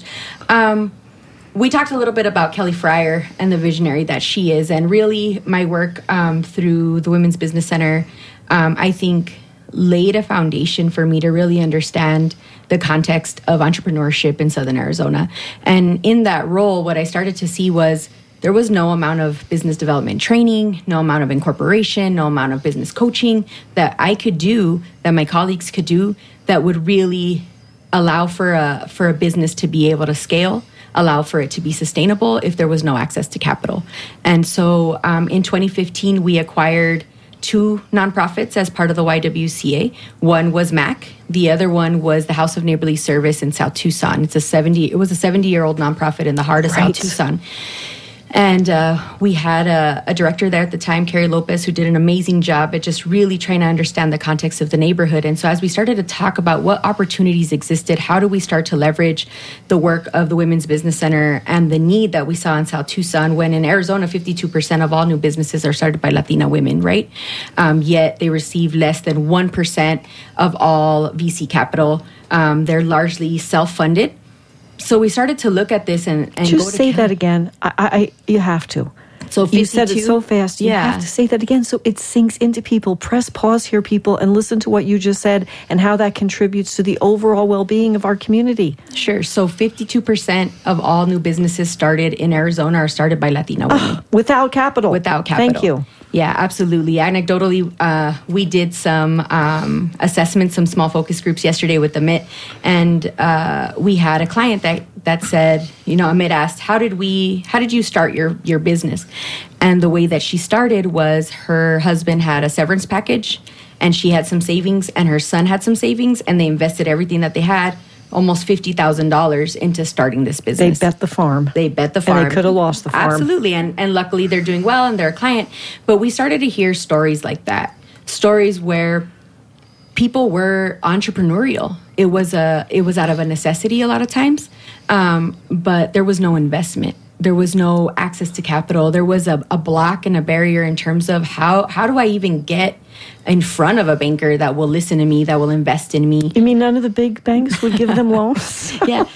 We talked a little bit about Kelly Fryer and the visionary that she is. And really, my work through the Women's Business Center, I think, laid a foundation for me to really understand the context of entrepreneurship in Southern Arizona. And in that role, what I started to see was there was no amount of business development training, no amount of incorporation, no amount of business coaching that I could do, that my colleagues could do, that would really allow for a business to be able to scale, allow for it to be sustainable if there was no access to capital. And so in 2015, we acquired 2 nonprofits as part of the YWCA. One was MAC. The other one was the House of Neighborly Service in South Tucson. It was a 70-year-old nonprofit in the heart of South Tucson. And we had a director there at the time, Carrie Lopez, who did an amazing job at just really trying to understand the context of the neighborhood. And so as we started to talk about what opportunities existed, how do we start to leverage the work of the Women's Business Center and the need that we saw in South Tucson, when in Arizona, 52% of all new businesses are started by Latina women, right? Yet they receive less than 1% of all VC capital. They're largely self-funded. So we started to look at this and just go to say that again. You have to. So you said it so fast. You Yeah. have to say that again so it sinks into people. Press pause here, people, and listen to what you just said and how that contributes to the overall well-being of our community. Sure. So 52% of all new businesses started in Arizona are started by Latina women. Without capital. Without capital. Thank you. Yeah, absolutely. Anecdotally, we did some assessments, some small focus groups yesterday with the MIT, and we had a client that said, Amit asked, how did you start your business? And the way that she started was her husband had a severance package, and she had some savings, and her son had some savings, and they invested everything that they had, almost $50,000 into starting this business. They bet the farm. And they could have lost the farm. Absolutely. And luckily they're doing well and they're a client. But we started to hear stories like that. Stories where people were entrepreneurial. It was out of a necessity a lot of times. But there was no investment. There was no access to capital. There was a block and a barrier in terms of how do I even get in front of a banker that will listen to me, that will invest in me. You mean none of the big banks would give them loans? Yeah,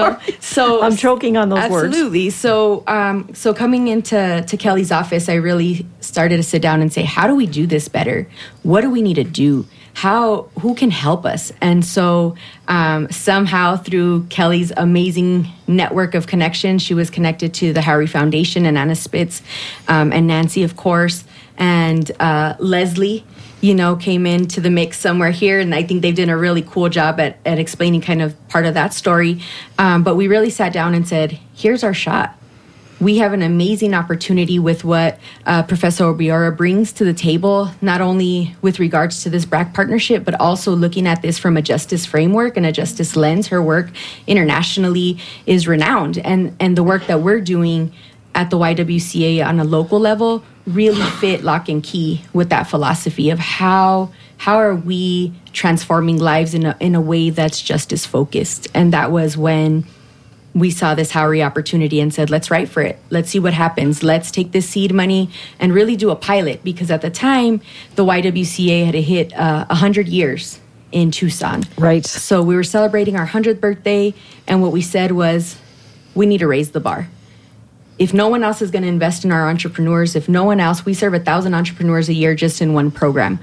so I'm choking on those words. Absolutely. So coming into Kelly's office, I really started to sit down and say, how do we do this better? What do we need to do? Who can help us? And so somehow through Kelly's amazing network of connections, she was connected to the Howery Foundation and Anna Spitz and Nancy, of course, and Leslie, came into the mix somewhere here. And I think they've done a really cool job at explaining kind of part of that story. But we really sat down and said, here's our shot. We have an amazing opportunity with what Professor Obiora brings to the table, not only with regards to this BRAC partnership, but also looking at this from a justice framework and a justice lens. Her work internationally is renowned. And the work that we're doing at the YWCA on a local level really fit lock and key with that philosophy of how are we transforming lives in a way that's justice focused. And that was when we saw this Howery opportunity and said, let's write for it. Let's see what happens. Let's take this seed money and really do a pilot, because at the time, the YWCA had hit 100 years in Tucson. Right. So we were celebrating our 100th birthday, and what we said was, we need to raise the bar. If no one else is going to invest in our entrepreneurs, if no one else, we serve 1,000 entrepreneurs a year just in one program.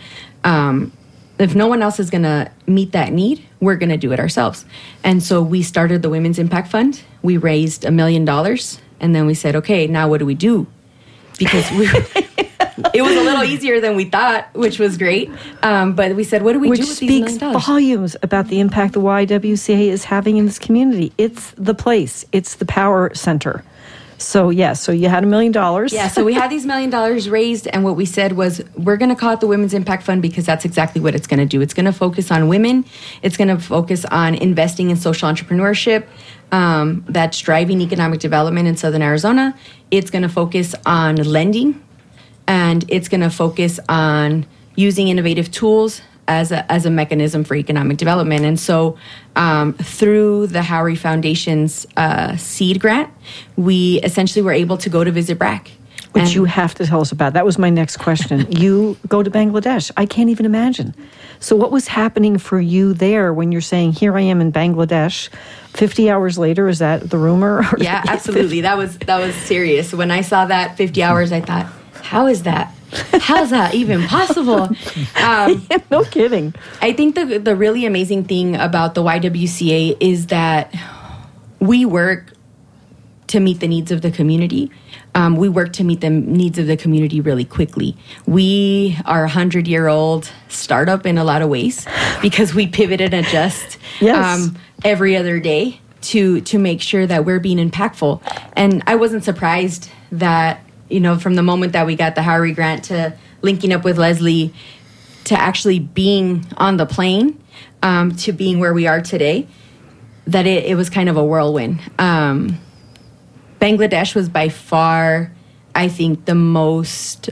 If no one else is going to meet that need, we're going to do it ourselves. And so we started the Women's Impact Fund. We raised $1 million. And then we said, okay, now what do we do? Because it was a little easier than we thought, which was great. But we said, what do we do with these $1 million? Which speaks volumes about the impact the YWCA is having in this community. It's the place. It's the power center. So, yeah, so you had $1 million. Yeah, so we had these $1 million raised, and what we said was, we're going to call it the Women's Impact Fund because that's exactly what it's going to do. It's going to focus on women. It's going to focus on investing in social entrepreneurship that's driving economic development in Southern Arizona. It's going to focus on lending, and it's going to focus on using innovative tools as a mechanism for economic development. And so through the Howery Foundation's seed grant, we essentially were able to go to visit BRAC. Which you have to tell us about. That was my next question. You go to Bangladesh. I can't even imagine. So what was happening for you there when you're saying, here I am in Bangladesh, 50 hours later? Is that the rumor? Yeah, absolutely. That was serious. When I saw that 50 hours, I thought, how is that? How's that even possible? No kidding. I think the really amazing thing about the YWCA is that we work to meet the needs of the community. We work to meet the needs of the community really quickly. We are a 100-year-old startup in a lot of ways because we pivot and adjust every other day to make sure that we're being impactful. And I wasn't surprised that, from the moment that we got the Howery grant to linking up with Leslie to actually being on the plane to being where we are today, that it was kind of a whirlwind. Bangladesh was by far, I think, the most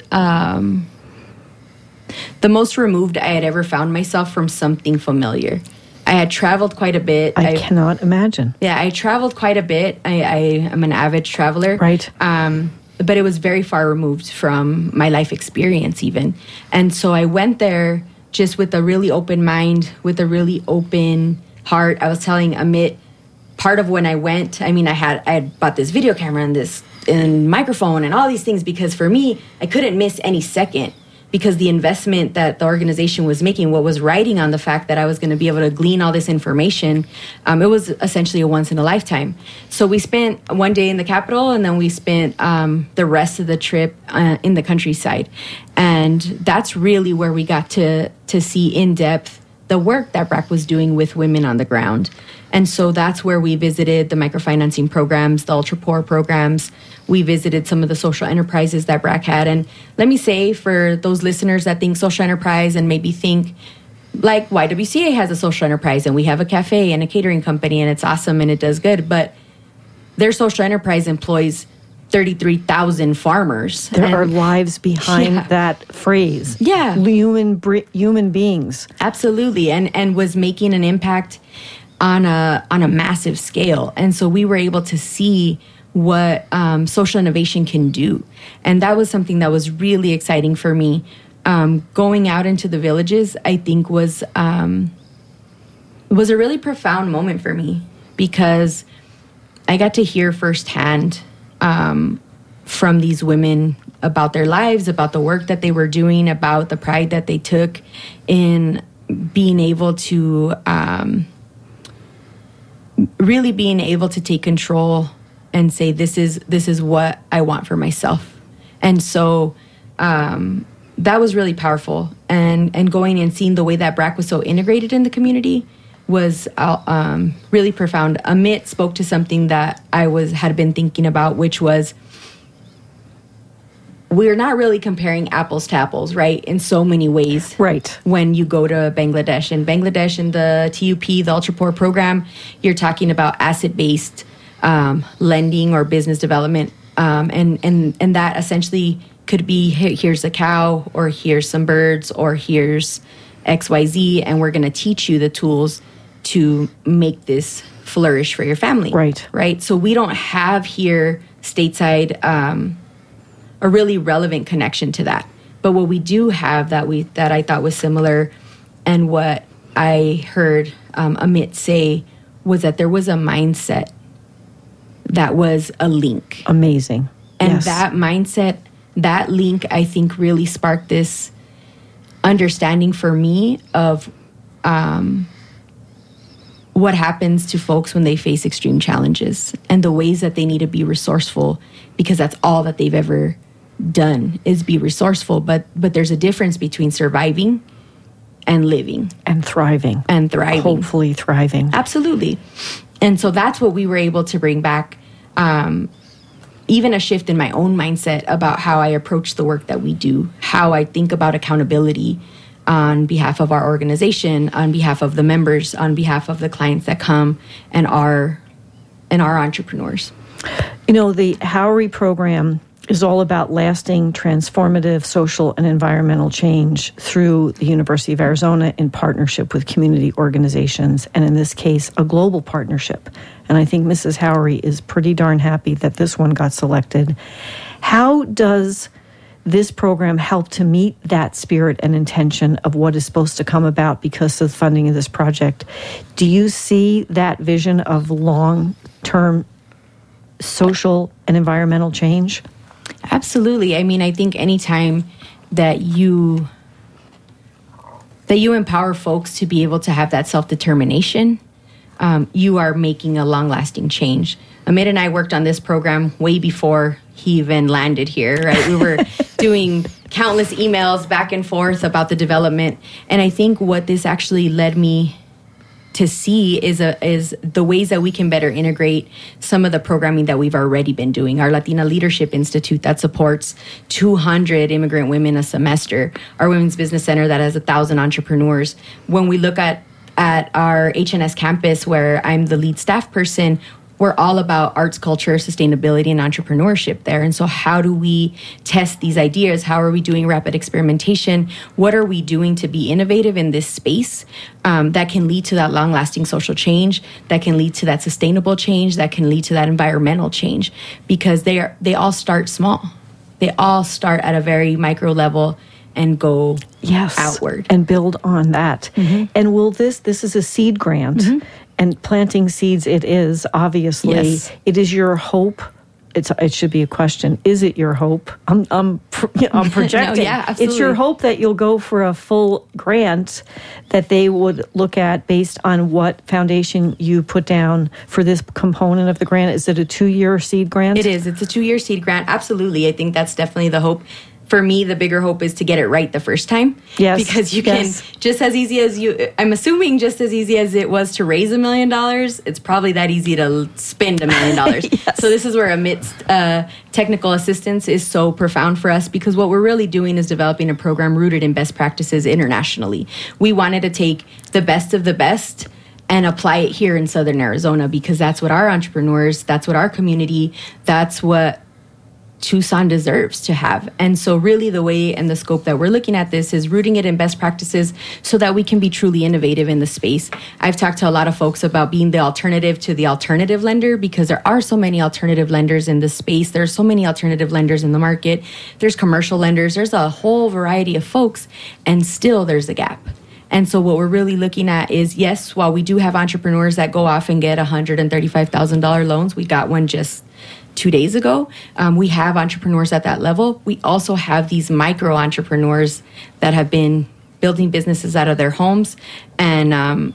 removed I had ever found myself from something familiar. I had traveled quite a bit. I cannot imagine. Yeah, I traveled quite a bit. I am an avid traveler. Right. But it was very far removed from my life experience even. And so I went there just with a really open mind, with a really open heart. I was telling Amit, part of when I went, I mean, I had bought this video camera and microphone and all these things because for me, I couldn't miss any second because the investment that the organization was making, what was riding on the fact that I was going to be able to glean all this information, it was essentially a once in a lifetime. So we spent one day in the capital and then we spent the rest of the trip in the countryside. And that's really where we got to see in depth the work that BRAC was doing with women on the ground. And so that's where we visited the microfinancing programs, the ultra poor programs. We visited some of the social enterprises that BRAC had. And let me say, for those listeners that think social enterprise and maybe think, like, YWCA has a social enterprise and we have a cafe and a catering company and it's awesome and it does good. But their social enterprise employs 33,000 farmers. There are lives behind that phrase. Yeah. Human beings. Absolutely. And was making an impact on a massive scale. And so we were able to see what social innovation can do. And that was something that was really exciting for me. Going out into the villages, I think was a really profound moment for me because I got to hear firsthand from these women about their lives, about the work that they were doing, about the pride that they took in being able to really being able to take control and say, this is what I want for myself. And so that was really powerful. And going and seeing the way that BRAC was so integrated in the community was really profound. Amit spoke to something that I had been thinking about, which was we're not really comparing apples to apples, right? In so many ways. Right. When you go to Bangladesh. In Bangladesh, in the TUP, the Ultra Poor program, you're talking about asset-based lending or business development. And that essentially could be, here's a cow, or here's some birds, or here's XYZ, and we're going to teach you the tools to make this flourish for your family. Right. Right. So we don't have here stateside a really relevant connection to that. But what we do have that I thought was similar, and what I heard Amit say was that there was a mindset that was a link. Amazing. And yes. that mindset, that link, I think really sparked this understanding for me of what happens to folks when they face extreme challenges and the ways that they need to be resourceful, because that's all that they've ever done is be resourceful. But there's a difference between surviving and living. And thriving. And thriving. Hopefully thriving. Absolutely. And so that's what we were able to bring back, even a shift in my own mindset about how I approach the work that we do, how I think about accountability on behalf of our organization, on behalf of the members, on behalf of the clients that come and are entrepreneurs. You know, the Howry program is all about lasting, transformative social and environmental change through the University of Arizona in partnership with community organizations, and in this case, a global partnership. And I think Mrs. Howry is pretty darn happy that this one got selected. How does this program help to meet that spirit and intention of what is supposed to come about because of the funding of this project? Do you see that vision of long-term social and environmental change? Absolutely. I mean, I think anytime that you empower folks to be able to have that self-determination, you are making a long-lasting change. Amit and I worked on this program way before he even landed here, right? We were doing countless emails back and forth about the development. And I think what this actually led me to see is the ways that we can better integrate some of the programming that we've already been doing. Our Latina Leadership Institute that supports 200 immigrant women a semester. Our Women's Business Center that has 1,000 entrepreneurs. When we look at our HNS campus, where I'm the lead staff person, we're all about arts, culture, sustainability, and entrepreneurship there. And so how do we test these ideas? How are we doing rapid experimentation? What are we doing to be innovative in this space that can lead to that long-lasting social change, that can lead to that sustainable change, that can lead to that environmental change? Because they all start small. They all start at a very micro level and go outward. And build on that. And will this is a seed grant, and planting seeds it is, obviously. Yes. It is your hope. It should be a question. Is it your hope? I'm projecting. No, yeah, absolutely. It's your hope that you'll go for a full grant that they would look at based on what foundation you put down for this component of the grant. Is it a 2-year seed grant? It is. It's a 2-year seed grant. Absolutely. I think that's definitely the hope. For me, the bigger hope is to get it right the first time. Yes. Because you can, just as easy as I'm assuming just as easy as it was to raise $1 million, it's probably that easy to spend $1 million. Yes. So this is where amidst technical assistance is so profound for us, because what we're really doing is developing a program rooted in best practices internationally. We wanted to take the best of the best and apply it here in Southern Arizona, because that's what our entrepreneurs, that's what our community, that's what Tucson deserves to have. And so really the way and the scope that we're looking at this is rooting it in best practices so that we can be truly innovative in the space. I've talked to a lot of folks about being the alternative to the alternative lender, because there are so many alternative lenders in this space. There's so many alternative lenders in the market. There's commercial lenders. There's a whole variety of folks, and still there's a gap. And so what we're really looking at is, yes, while we do have entrepreneurs that go off and get $135,000 loans, we got one just 2 days ago. We have entrepreneurs at that level. We also have these micro entrepreneurs that have been building businesses out of their homes, and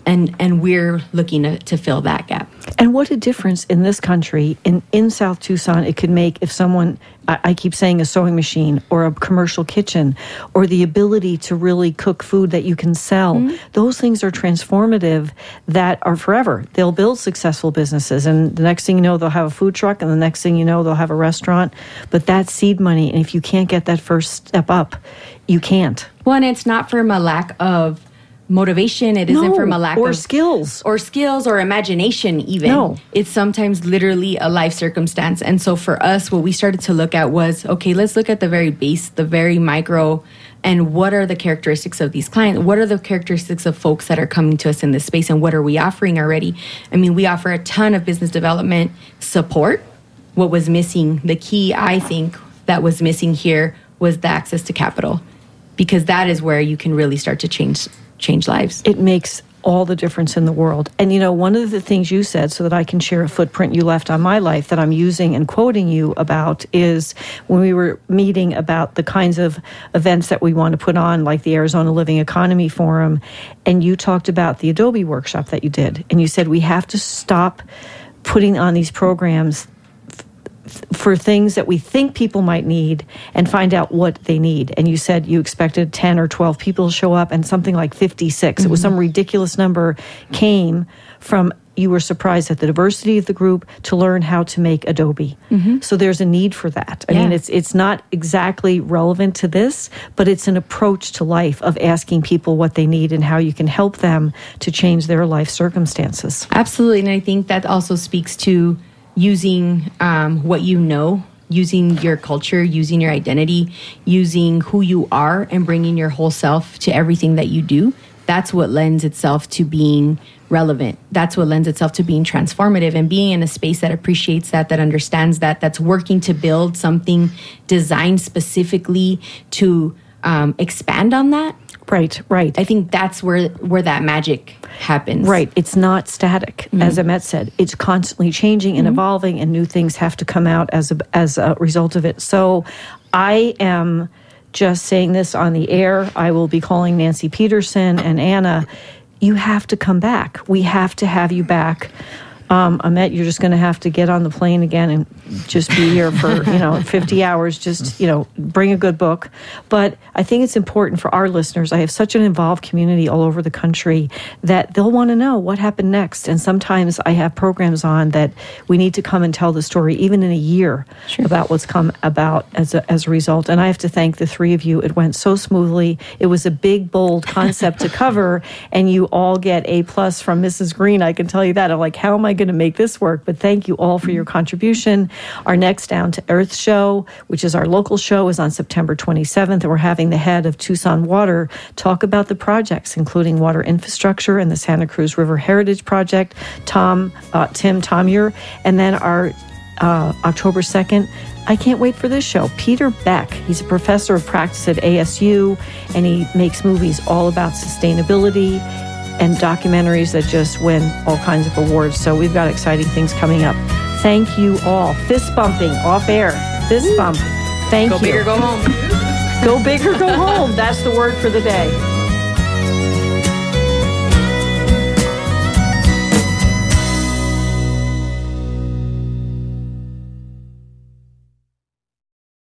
we're looking to fill that gap. And what a difference in this country, in South Tucson, it could make if someone, I keep saying a sewing machine or a commercial kitchen, or the ability to really cook food that you can sell. Those things are transformative, that are forever. They'll build successful businesses, and the next thing you know, they'll have a food truck, and the next thing you know, they'll have a restaurant. But that's seed money, and if you can't get that first step up, you can't. Well, and it's not from a lack of motivation. It isn't from a lack of skills or imagination even. No. It's sometimes literally a life circumstance. And so for us, what we started to look at was, okay, let's look at the very base, the very micro, and what are the characteristics of these clients? What are the characteristics of folks that are coming to us in this space, and what are we offering already? I mean, we offer a ton of business development support. What was missing, the key, I think, that was missing here was the access to capital, because that is where you can really start to change lives. It makes all the difference in the world. And you know, one of the things you said, so that I can share a footprint you left on my life that I'm using and quoting you about, is when we were meeting about the kinds of events that we want to put on, like the Arizona Living Economy Forum, and you talked about the Adobe workshop that you did, and you said we have to stop putting on these programs for things that we think people might need and find out what they need. And you said you expected 10 or 12 people to show up, and something like 56. It was some ridiculous number came from, you were surprised at the diversity of the group to learn how to make Adobe. So there's a need for that. I mean, it's not exactly relevant to this, but it's an approach to life of asking people what they need and how you can help them to change their life circumstances. Absolutely. And I think that also speaks to using what you know, using your culture, using your identity, using who you are, and bringing your whole self to everything that you do. That's what lends itself to being relevant. That's what lends itself to being transformative, and being in a space that appreciates that understands that, that's working to build something designed specifically to expand on that. Right. I think that's where that magic happens. Right. It's not static, as Amet said. It's constantly changing and evolving, and new things have to come out as a result of it. So I am just saying this on the air. I will be calling Nancy Peterson and Anna. You have to come back. We have to have you back. Amet, you're just going to have to get on the plane again and just be here for, 50 hours, just, bring a good book. But I think it's important for our listeners. I have such an involved community all over the country that they'll want to know what happened next. And sometimes I have programs on that we need to come and tell the story, even in a year, about what's come about as a result. And I have to thank the three of you. It went so smoothly. It was a big, bold concept to cover, and you all get A+ from Mrs. Green. I can tell you that. I'm like, how am I going to make this work? But thank you all for your contribution. Our next Down to Earth show, which is our local show, is on September 27th, and we're having the head of Tucson Water talk about the projects, including water infrastructure and the Santa Cruz River Heritage Project, Tim Tomyer. And then our October 2nd, I can't wait for this show. Peter Beck, he's a professor of practice at ASU, and he makes movies all about sustainability and documentaries that just win all kinds of awards. So we've got exciting things coming up. Thank you all. Fist bumping off air. Fist bump. Thank you. Go big or go home. Go big or go home. That's the word for the day.